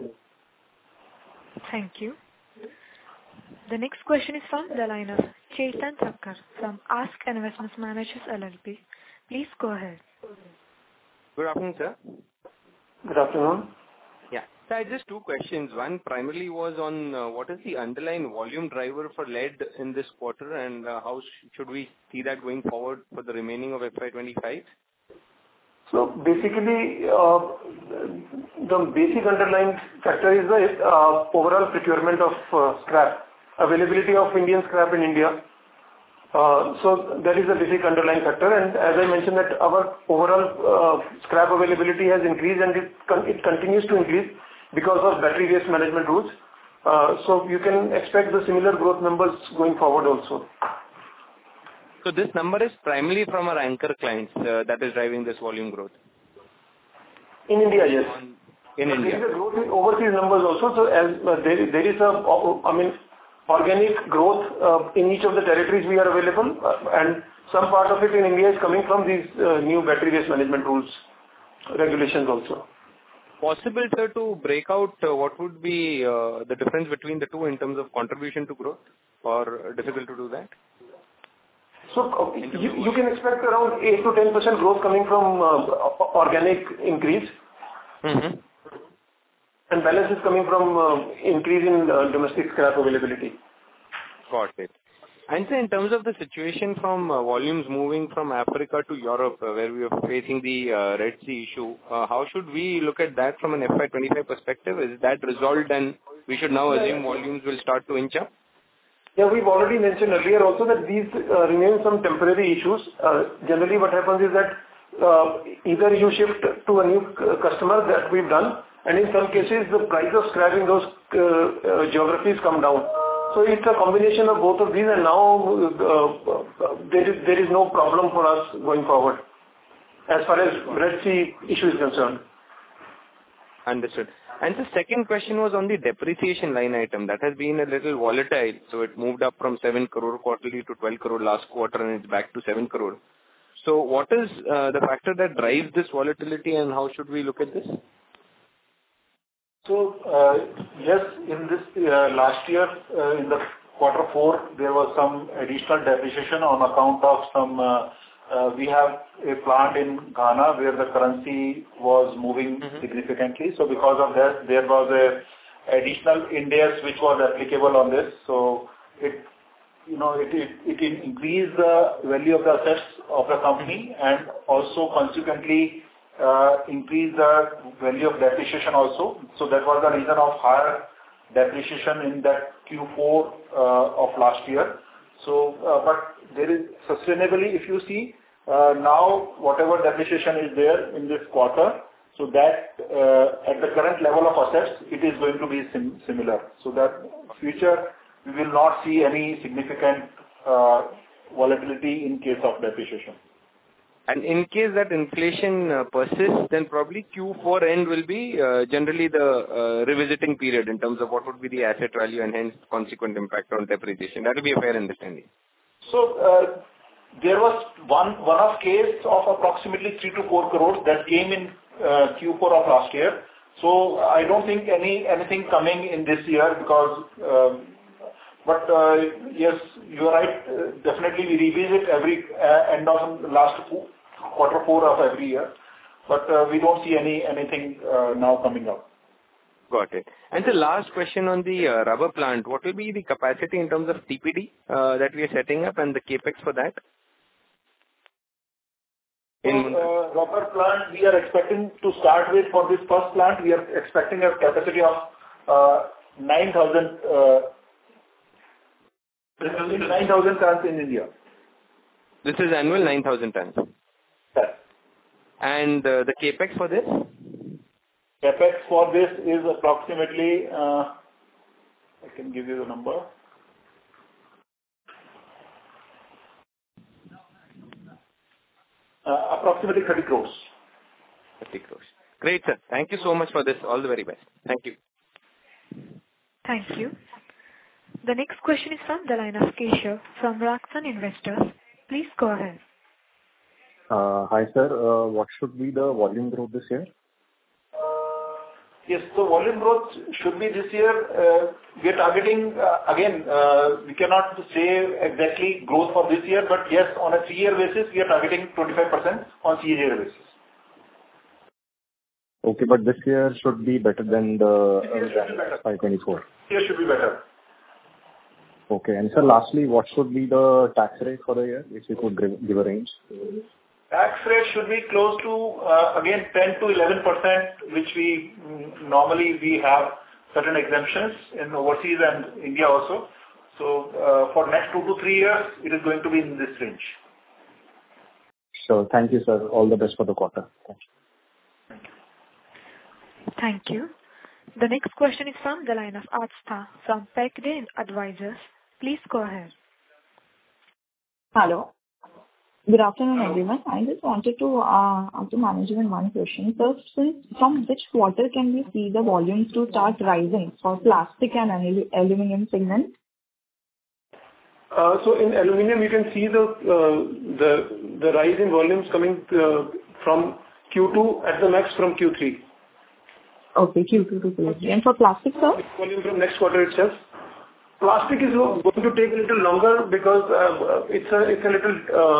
Thank you. The next question is from the line of Chetan Thakkar from Ask Investment Managers L L P. Please go ahead. Good afternoon, sir. Good afternoon. Yeah. So I had just two questions. One primarily was on uh, what is the underlying volume driver for lead in this quarter, and uh, how sh- should we see that going forward for the remaining of F Y twenty-five? So basically, uh, the basic underlying factor is the uh, overall procurement of uh, scrap, availability of Indian scrap in India. Uh, so that is the basic underlying factor, and as I mentioned that our overall uh, scrap availability has increased, and it, con- it continues to increase because of battery waste management rules. Uh, so you can expect the similar growth numbers going forward also. So this number is primarily from our anchor clients uh, that is driving this volume growth. In India, yes. In There India. is a growth in overseas numbers also. So as uh, there, there is a, uh, I mean, organic growth uh, in each of the territories we are available, uh, and some part of it in India is coming from these uh, new battery waste management rules, regulations also. Possible, sir, to break out uh, what would be uh, the difference between the two in terms of contribution to growth, or difficult to do that? So uh, you, you can expect around eight to ten percent growth coming from uh, organic increase. Mm-hmm. And balance is coming from uh, increase in uh, domestic scrap availability. Got it. And so in terms of the situation from uh, volumes moving from Africa to Europe, uh, where we are facing the uh, Red Sea issue, uh, how should we look at that from an F Y twenty-five perspective? Is that resolved and we should now assume volumes will start to inch up? Yeah, we've already mentioned earlier also that these uh, remain some temporary issues. Uh, generally what happens is that uh, either you shift to a new c- customer that we've done, and in some cases the price of scrap in those uh, uh, geographies come down. So it's a combination of both of these, and now uh, uh, there is there is no problem for us going forward as far as Red Sea issue is concerned. Understood. And the second question was on the depreciation line item. That has been a little volatile. So it moved up from seven crore quarterly to twelve crore last quarter, and it's back to seven crore. So what is uh, the factor that drives this volatility, and how should we look at this? So, uh, yes, in this uh, last year, uh, in the quarter four, there was some additional depreciation on account of some, uh, uh, we have a plant in Ghana where the currency was moving mm-hmm. significantly. So because of that, there was a additional Ind AS which was applicable on this. So it, you know, it, it, it increased the value of the assets of the company and also consequently Uh, increase the value of depreciation also. So that was the reason of higher depreciation in that Q four uh, of last year. So, uh, but there is sustainably, if you see, uh, now whatever depreciation is there in this quarter, so that uh, at the current level of assets, it is going to be sim- similar. So that future, we will not see any significant uh, volatility in case of depreciation. And in case that inflation uh, persists, then probably Q four end will be uh, generally the uh, revisiting period in terms of what would be the asset value and hence consequent impact on depreciation. That will be a fair understanding. So uh, there was one one-off case of approximately three to four crores that came in uh, Q four of last year. So I don't think any anything coming in this year because, um, but uh, yes, you are right. Uh, definitely we revisit every uh, end of last quarter four of every year, but uh, we don't see any anything uh, now coming up. Got it. And the last question on the uh, rubber plant, what will be the capacity in terms of T P D uh, that we are setting up and the capex for that? In uh, rubber plant, we are expecting to start with for this first plant, we are expecting a capacity of uh, nine thousand uh, nine thousand tons in India. This is annual nine thousand tons. Yes. And uh, the capex for this? Capex for this is approximately, uh, I can give you the number. Uh, approximately thirty crores. thirty crores. Great, sir. Thank you so much for this. All the very best. Thank you. Thank you. The next question is from the line of Keshav from Raksan Investors. Please go ahead. Uh, hi, sir. Uh, what should be the volume growth this year? Yes, so volume growth should be this year. Uh, we are targeting, uh, again, uh, we cannot say exactly growth for this year, but yes, on a three-year basis, we are targeting twenty-five percent on three-year basis. Okay, but this year should be better than the uh, five twenty-four. This year should be better. Okay, and sir, lastly, what should be the tax rate for the year, if you could give, give a range? Tax rate should be close to, uh, again, ten to eleven percent, which we mm, normally we have certain exemptions in overseas and India also. So uh, for next two to three years, it is going to be in this range. Sure. Thank you, sir. All the best for the quarter. Thank you. Thank you. The next question is from the line of Astha from Pekde Advisors. Please go ahead. Hello. Good afternoon, everyone. I just wanted to uh, ask the management one question. First, since from which quarter can we see the volumes to start rising for plastic and alu- aluminum segment? Uh, so in aluminum, you can see the uh, the the rise in volumes coming uh, from Q two at the max from Q three. Okay, Q two to Q three. And for plastic, sir? Volume from next quarter itself. Plastic is going to take a little longer because uh, it's a it's a little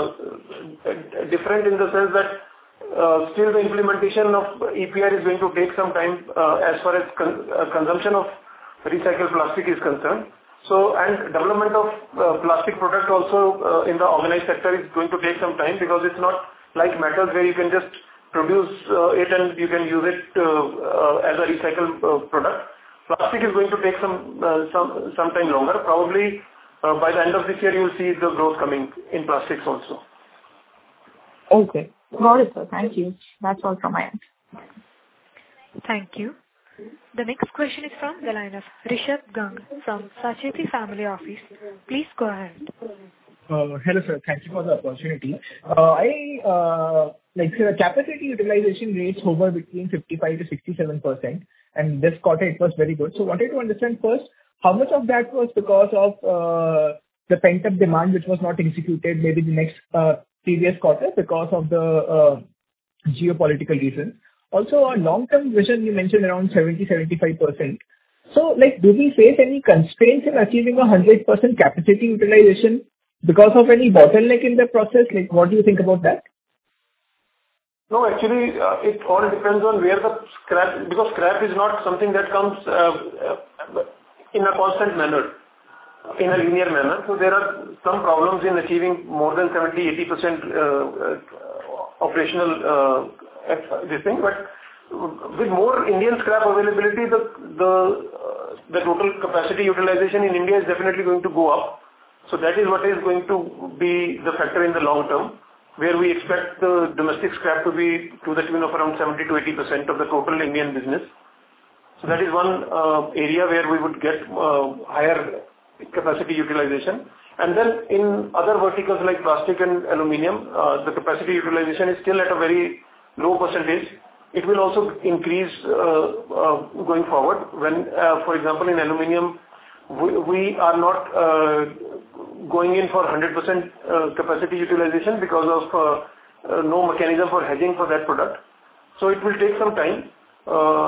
uh, different in the sense that uh, still the implementation of E P R is going to take some time uh, as far as con- uh, consumption of recycled plastic is concerned. So, and development of uh, plastic product also uh, in the organized sector is going to take some time because it's not like metals where you can just produce uh, it and you can use it uh, uh, as a recycled uh, product. Plastic is going to take some uh, some some time longer. Probably uh, by the end of this year, you will see the growth coming in plastics also. Okay. Got it, sir. Thank you. That's all from my end. Thank you. The next question is from the line of Rishabh Gang from Sacheti Family Office. Please go ahead. Uh, hello, sir. Thank you for the opportunity. Uh, I uh, like uh, capacity utilization rates hover between fifty-five to sixty-seven percent, and this quarter it was very good. So, wanted to understand first how much of that was because of uh, the pent-up demand which was not executed maybe the next uh, previous quarter because of the uh, geopolitical reasons. Also, a long-term vision you mentioned around seventy to seventy-five percent. So, like, do we face any constraints in achieving a one hundred percent capacity utilization because of any bottleneck in the process? Like, what do you think about that? No, actually, uh, it all depends on where the scrap, because scrap is not something that comes uh, uh, in a constant manner, in a linear manner. So there are some problems in achieving more than seventy to eighty percent uh, uh, operational uh, this thing. But with more Indian scrap availability, the the uh, the total capacity utilization in India is definitely going to go up. So that is what is going to be the factor in the long term, where we expect the domestic scrap to be to the tune of around seventy to eighty percent of the total Indian business. So that is one uh, area where we would get uh, higher capacity utilization. And then in other verticals like plastic and aluminium, uh, the capacity utilization is still at a very low percentage. It will also increase uh, uh, going forward when, uh, for example, in aluminium, we, we are not uh, going in for one hundred percent uh, capacity utilization because of uh, uh, no mechanism for hedging for that product. So it will take some time. Uh,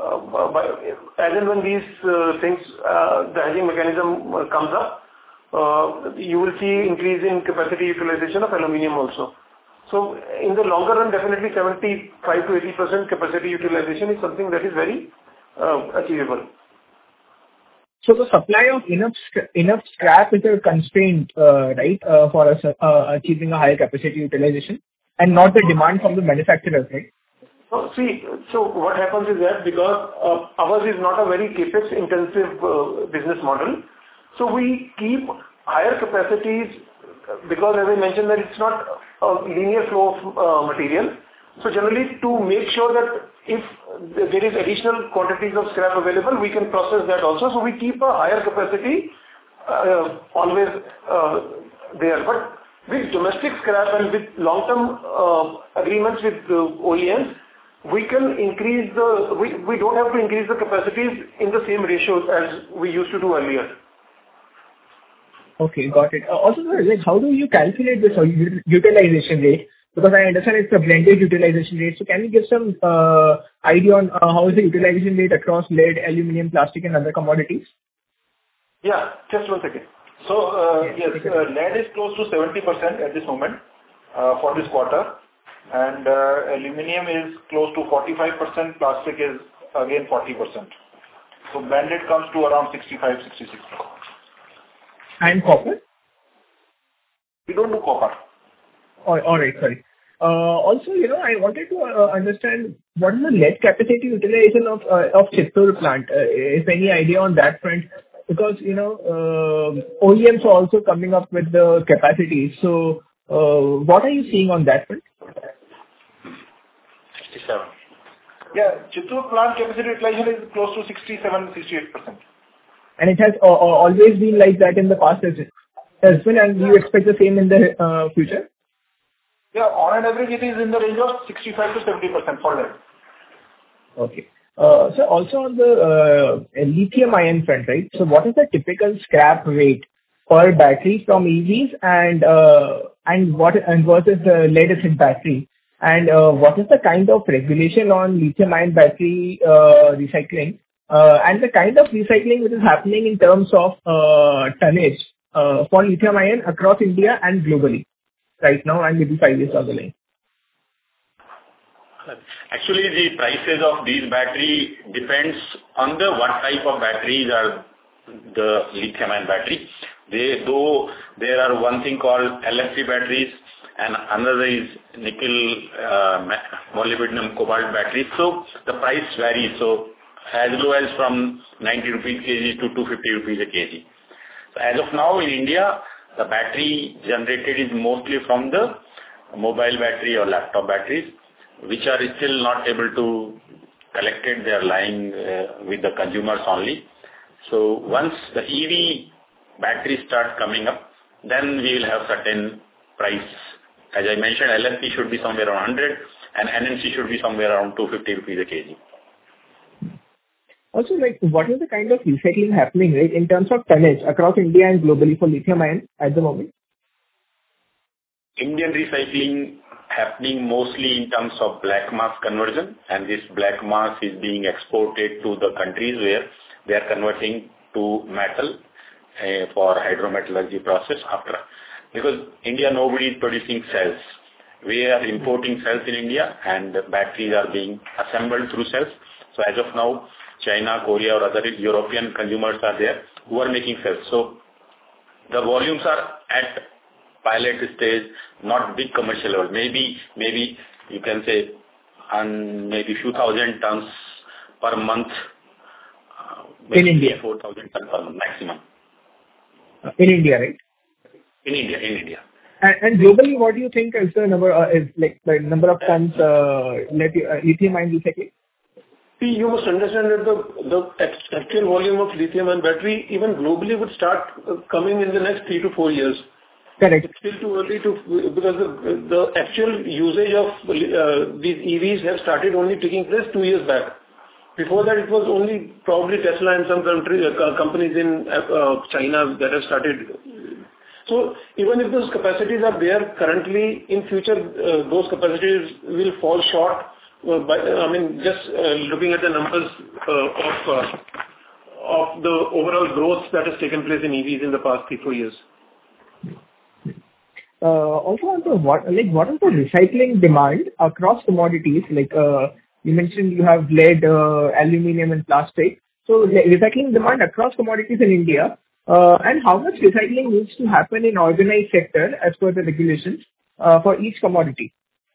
uh, by, as and when these uh, things, uh, the hedging mechanism uh, comes up, uh, you will see increase in capacity utilization of aluminum also. So in the longer run, definitely seventy-five to eighty percent capacity utilization is something that is very uh, achievable. So the supply of enough sc- enough scrap is a constraint, uh, right, uh, for us uh, achieving a higher capacity utilization, and not the demand from the manufacturers, right? So see, so what happens is that because uh, ours is not a very capex intensive uh, business model, so we keep higher capacities because, as I mentioned, that it's not a linear flow of uh, material. So generally, to make sure that if there is additional quantities of scrap available, we can process that also. So we keep a higher capacity uh, always uh, there. But with domestic scrap and with long-term uh, agreements with uh, O E Ms, we can increase the, we, we don't have to increase the capacities in the same ratios as we used to do earlier. Okay, got it. Uh, also, sir, like, how do you calculate this uh, u- utilization rate? Because I understand it's a blended utilization rate. So can you give some uh, idea on uh, how is the utilization rate across lead, aluminum, plastic, and other commodities? Yeah, just one second. So, uh, yes, uh, lead is close to seventy percent at this moment uh, for this quarter, and uh, aluminum is close to forty-five percent, plastic is again forty percent. So, blended comes to around sixty-five, sixty-six percent. And copper? We don't do copper. Oh, all right, sorry. Uh, also, you know, I wanted to uh, understand what is the lead capacity utilization of uh, of Chittoor plant? Uh, if any idea on that front? Because, you know, uh, O E Ms are also coming up with the capacity. So, uh, what are you seeing on that front? sixty-seven. Yeah, Chittoor plant capacity utilization is close to sixty-seven, sixty-eight percent. And it has uh, always been like that in the past as well, and you expect the same in the uh, future? Yeah, on an average, it is in the range of sixty-five to seventy percent for lead. Okay. Uh, so also on the uh, lithium-ion front, right? So what is the typical scrap rate per battery from E Vs, and uh, and what and versus the lead-acid battery? And uh, what is the kind of regulation on lithium-ion battery uh, recycling, uh, and the kind of recycling which is happening in terms of uh, tonnage uh, for lithium-ion across India and globally right now, and maybe five years down the line? Actually, the prices of these battery depends on the what type of batteries are the lithium-ion battery. They, though there are one thing called L F P batteries and another is nickel, uh, molybdenum, cobalt batteries. So the price varies. So as low as from ninety rupees kg to two hundred fifty rupees a kg. So as of now in India, the battery generated is mostly from the mobile battery or laptop batteries, which are still not able to collect it. They are lying uh, with the consumers only. So once the E V batteries start coming up, then we will have certain price. As I mentioned, L F P should be somewhere around one hundred and N M C should be somewhere around two hundred fifty rupees a kg. Also, like, what is the kind of recycling happening, right, in terms of tonnage across India and globally for lithium-ion at the moment? Indian recycling happening mostly in terms of black mass conversion, and this black mass is being exported to the countries where they are converting to metal uh, for hydrometallurgy process after. Because India, nobody is producing cells. We are importing cells in India, and batteries are being assembled through cells. So as of now, China, Korea or other European consumers are there who are making cells. So the volumes are at pilot stage, not big commercial level. Maybe, maybe you can say, on maybe few thousand tons per month. Uh, in India, four thousand tons per month maximum. Uh, in India, right? In India, in India. And, and globally, what do you think is the number? Uh, is like the number of tons uh, lithium-ion recycling? See, you must understand that the, the actual volume of lithium-ion battery, even globally, would start coming in the next three to four years. Correct. It's still too early to, because the, the actual usage of uh, these E Vs have started only taking place two years back. Before that, it was only probably Tesla and some country, uh, companies in uh, China that have started. So even if those capacities are there currently, in future, uh, those capacities will fall short uh, by, I mean, just uh, looking at the numbers uh, of uh, of the overall growth that has taken place in E Vs in the past three, four years. Uh, Also on the what, like, what is the recycling demand across commodities? Like, uh, you mentioned you have lead, uh, aluminum and plastic. So like, recycling demand across commodities in India, uh, and how much recycling needs to happen in organized sector as per the regulations, uh, for each commodity?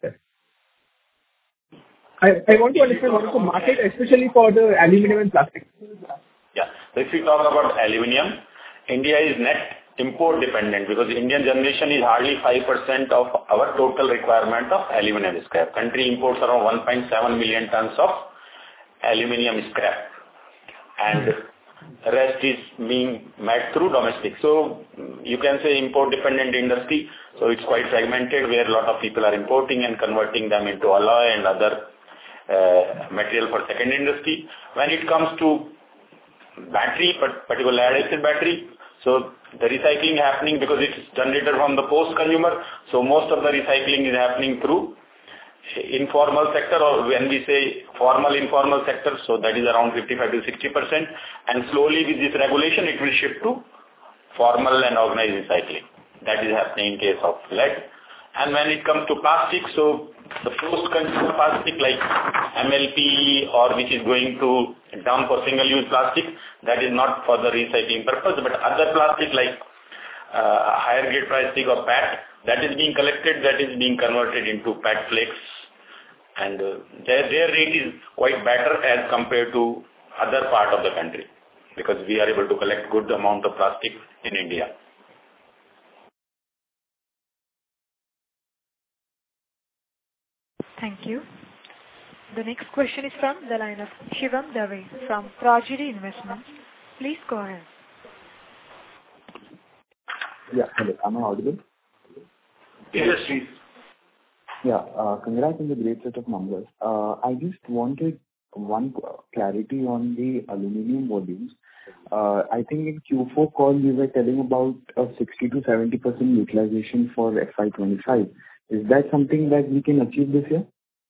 I I want to understand what is the market, especially for the aluminum and plastic. Yeah. So if we talk about aluminium, India is net import dependent because Indian generation is hardly five percent of our total requirement of aluminum scrap. Country imports around one point seven million tons of aluminum scrap, and the rest is being made through domestic. So you can say import dependent industry. So it's quite fragmented where a lot of people are importing and converting them into alloy and other uh, material for second industry. When it comes to battery, particularly lead acid battery, so the recycling happening because it's generated from the post-consumer. So most of the recycling is happening through informal sector, or when we say formal informal sector, so that is around fifty-five to sixty percent. And slowly with this regulation, it will shift to formal and organized recycling. That is happening in case of lead. And when it comes to plastic, so the post-consumer plastic like M L P or which is going to dump or single-use plastic, that is not for the recycling purpose, but other plastic like uh, higher grade plastic or P A T, that is being collected, that is being converted into P A T flakes, and uh, their, their rate is quite better as compared to other part of the country because we are able to collect good amount of plastic in India. Thank you. The next question is from the line of Shivam Dave from Prodigy Investments. Please go ahead. Yeah, hello. Am I audible? Yes, please. Yeah, uh, congrats on the great set of numbers. Uh, I just wanted one clarity on the aluminum volumes. Uh, I think in Q four call we were telling about a sixty to seventy percent utilization for F Y twenty-five. Is that something that we can achieve this year?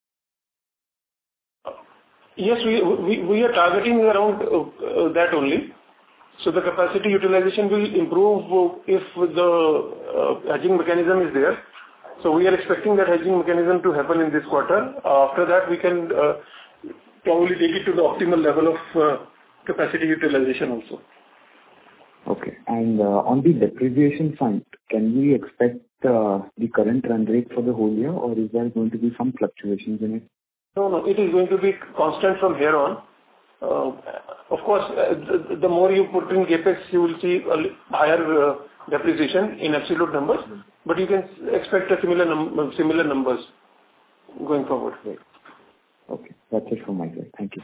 Yes, we we, we are targeting around uh, uh, that only. So the capacity utilization will improve uh, if the uh, hedging mechanism is there. So we are expecting that hedging mechanism to happen in this quarter. Uh, after that, we can uh, probably take it to the optimal level of uh, capacity utilization also. Okay. And uh, on the depreciation front, can we expect uh, the current run rate for the whole year, or is there going to be some fluctuations in it? No, no, it is going to be constant from here on. Uh, of course, uh, the, the more you put in capex, you will see a higher uh, depreciation in absolute numbers, but you can expect a similar num similar numbers going forward. Right. Okay, that's it from my side. Thank you.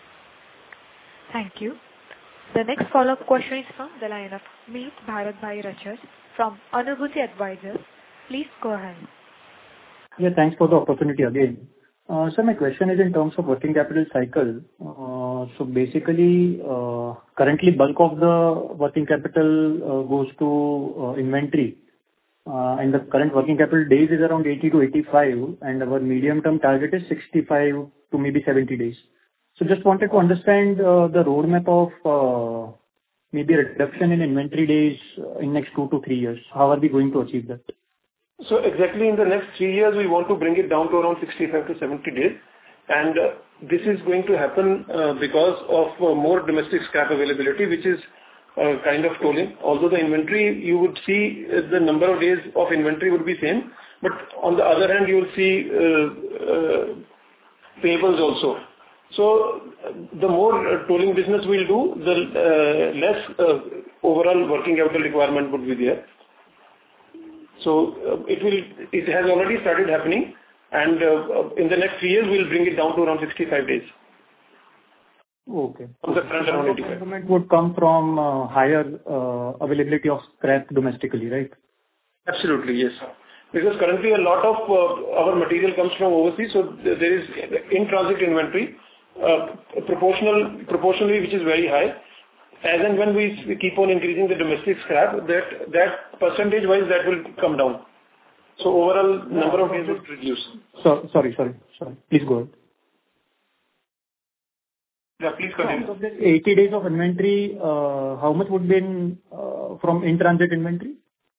Thank you. The next follow-up question is from the line of Meet Bharat Bhai Rachas from Anubhuti Advisors. Please go ahead. Yeah, thanks for the opportunity again. Uh, so my question is in terms of working capital cycle. Uh, so basically, uh, currently bulk of the working capital uh, goes to uh, inventory. Uh, and the current working capital days is around eighty to eighty-five, and our medium-term target is sixty-five to maybe seventy days. So just wanted to understand uh, the roadmap of uh, maybe reduction in inventory days in next two to three years. How are we going to achieve that? So exactly in the next three years, we want to bring it down to around sixty-five to seventy days. And uh, this is going to happen uh, because of uh, more domestic scrap availability, which is uh, kind of tolling. Although the inventory, you would see uh, the number of days of inventory would be same. But on the other hand, you will see uh, uh, payables also. So uh, the more uh, tolling business we'll do, the uh, less uh, overall working capital requirement would be there. So uh, it will. It has already started happening, and uh, in the next three years we'll bring it down to around sixty-five days. Okay. From the current around eighty-five. Improvement would come from uh, higher uh, availability of scrap domestically, right? Absolutely, yes. Because currently a lot of uh, our material comes from overseas, so there is in-transit inventory, uh, proportional proportionally, which is very high. As and when we keep on increasing the domestic scrap, that that percentage-wise, that will come down. So overall number of days will reduce. So, sorry, sorry, sorry. Please go ahead. Yeah, please continue. Out of this eighty days of inventory, uh, how much would be in, uh, from in-transit inventory?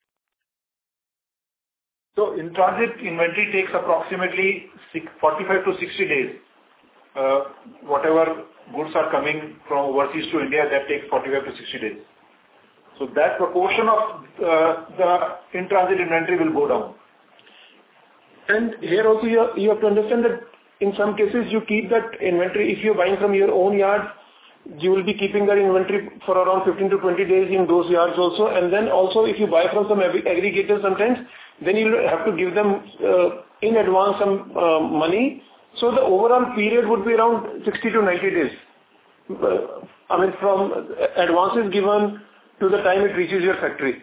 So in-transit inventory takes approximately forty-five to sixty days. Uh, Whatever goods are coming from overseas to India, that takes forty-five to sixty days. So that proportion of uh, the in-transit inventory will go down. And here also you have, you have to understand that in some cases you keep that inventory. If you're buying from your own yard, you will be keeping that inventory for around fifteen to twenty days in those yards also. And then also if you buy from some ag- aggregators sometimes, then you'll have to give them uh, in advance some uh, money. So the overall period would be around sixty to ninety days. Uh, I mean from advances given to the time it reaches your factory.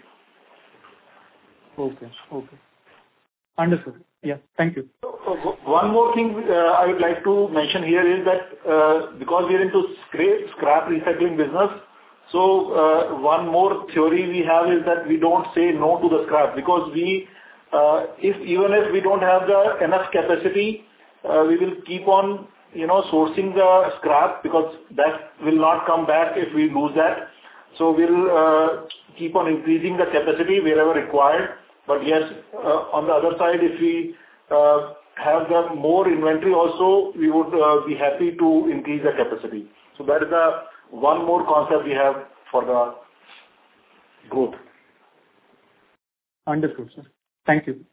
Okay. Okay. Understood. Yeah. Thank you. One more thing uh, I would like to mention here is that uh, because we are into scrap, scrap recycling business, so uh, one more theory we have is that we don't say no to the scrap, because we, uh, if even if we don't have the enough capacity, uh, we will keep on, you know, sourcing the scrap, because that will not come back if we lose that. So we'll uh, keep on increasing the capacity wherever required. But yes, uh, on the other side, if we uh, have the more inventory also, we would uh, be happy to increase the capacity. So that is the one more concept we have for the growth. Understood, sir. Thank you.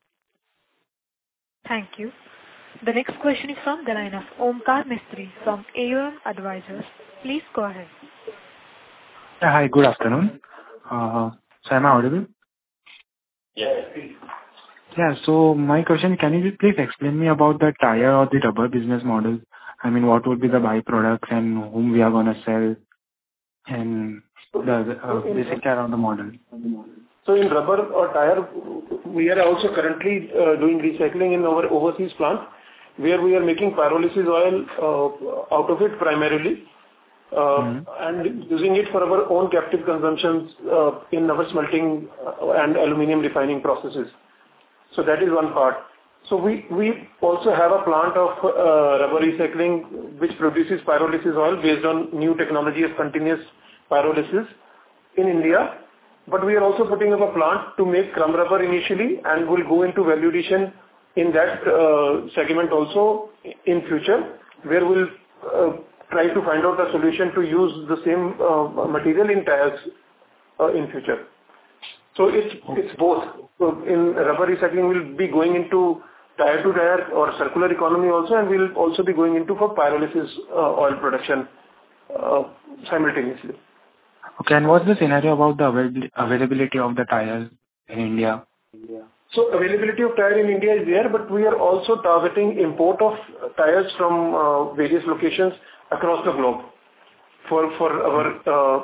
Thank you. The next question is from the line of Omkar Mistry from A U M Advisors. Please go ahead. Yeah, hi, good afternoon. Uh, so am I audible? Yes. Yeah, so my question, can you please explain me about the tire or the rubber business model? I mean, what would be the byproducts and whom we are going to sell, and the uh, basic around the model? So in rubber or tire, we are also currently uh, doing recycling in our overseas plant, where we are making pyrolysis oil uh, out of it primarily, uh, mm-hmm. and using it for our own captive consumptions uh, in our smelting and aluminum refining processes. So that is one part. So we, we also have a plant of uh, rubber recycling which produces pyrolysis oil based on new technology of continuous pyrolysis in India. But we are also putting up a plant to make crumb rubber initially, and will go into value addition in that uh, segment also in future, where we'll uh, try to find out a solution to use the same uh, material in tires uh, in future. So it's it's both. So in rubber recycling, we'll be going into tire to tire or circular economy also, and we'll also be going into for pyrolysis uh, oil production uh, simultaneously. Okay, and what's the scenario about the avail- availability of the tires in India? So availability of tire in India is there, but we are also targeting import of tires from uh, various locations across the globe for for our uh,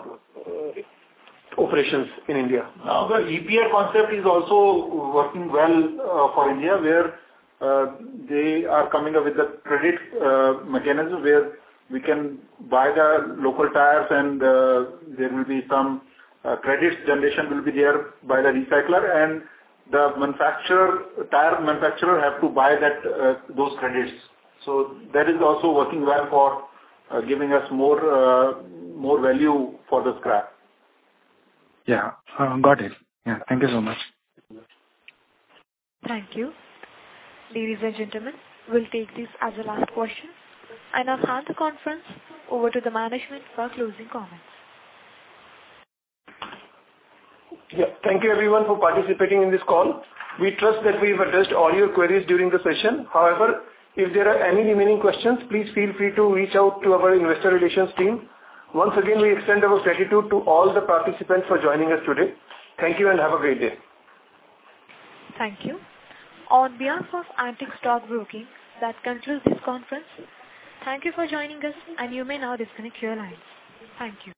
uh, operations in India. Now the E P R concept is also working well uh, for India, where uh, they are coming up with the credit uh, mechanism where we can buy the local tires, and uh, there will be some uh, credits generation will be there by the recycler, and the manufacturer, tire manufacturer have to buy that uh, those credits. So that is also working well for uh, giving us more uh, more value for the scrap. Yeah, uh, got it. Yeah, thank you so much. Thank you. Ladies and gentlemen, we'll take this as the last question, and I'll hand the conference over to the management for closing comments. Yeah, thank you everyone for participating in this call. We trust that we've addressed all your queries during the session. However, if there are any remaining questions, please feel free to reach out to our investor relations team. Once again, we extend our gratitude to all the participants for joining us today. Thank you and have a great day. Thank you. On behalf of Antique Stock Broking, that concludes this conference. Thank you for joining us, and you may now disconnect your lines. Thank you.